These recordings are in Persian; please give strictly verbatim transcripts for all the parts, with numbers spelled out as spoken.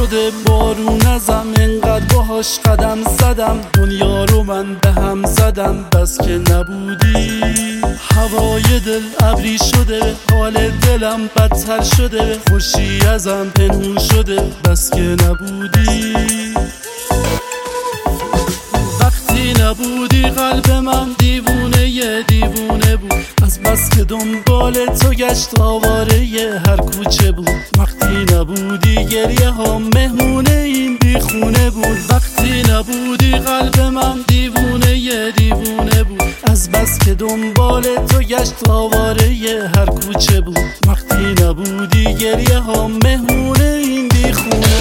شده بارون ازم، انقدر باهاش قدم زدم، دنیا رو من به هم زدم، بس که نبودی. هوای دل ابری شده، حال دلم بدتر شده، خوشی ازم پنهون شده، بس که نبودی. وقتی نبودی قلب من دیوونه یه دیوونه بود، از بس که دنبال تو گشت آواره یه هر کوچه بود. وقتی نبودی گریه ها مهمونه این بیخونه بود. وقتی نبودی قلب من دیوونه یه دیوونه بود، از بس که دنبال تو گشت آواره یه هر کوچه بود. وقتی نبودی گریه ها مهمونه این بیخونه.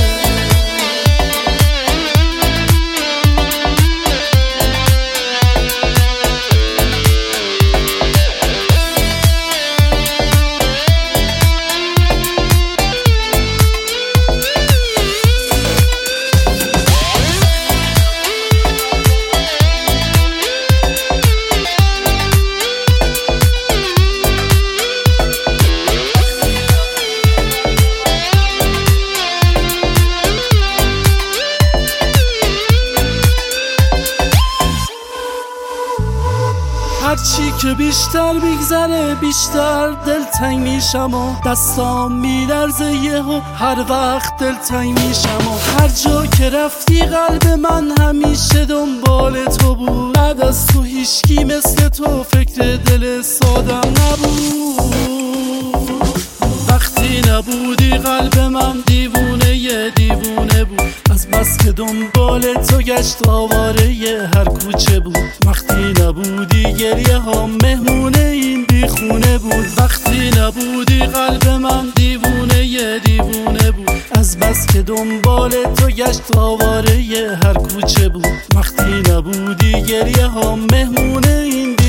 هرچی که بیشتر بیگذره بیشتر دلتنگ میشم و دستام میلرزه یهو هر وقت دلتنگ میشم و هر جا که رفتی قلب من همیشه دنبال تو بود. بعد از تو هیچکی مثل تو فکر دل سادم نبود. وقتی نبودی قلب من دیوونه یه دیوونه بود، از بس که دنبال تو گشت آواره یه هر کوچه بود. وقتی نبودی گریه ها مهمونه این بیخونه بود. وقتی نبودی قلب من دیوونه یه دیوونه بود، از بس که دنبال تو گشت آواره یه هر کوچه بود. وقتی نبودی گریه ها مهمونه این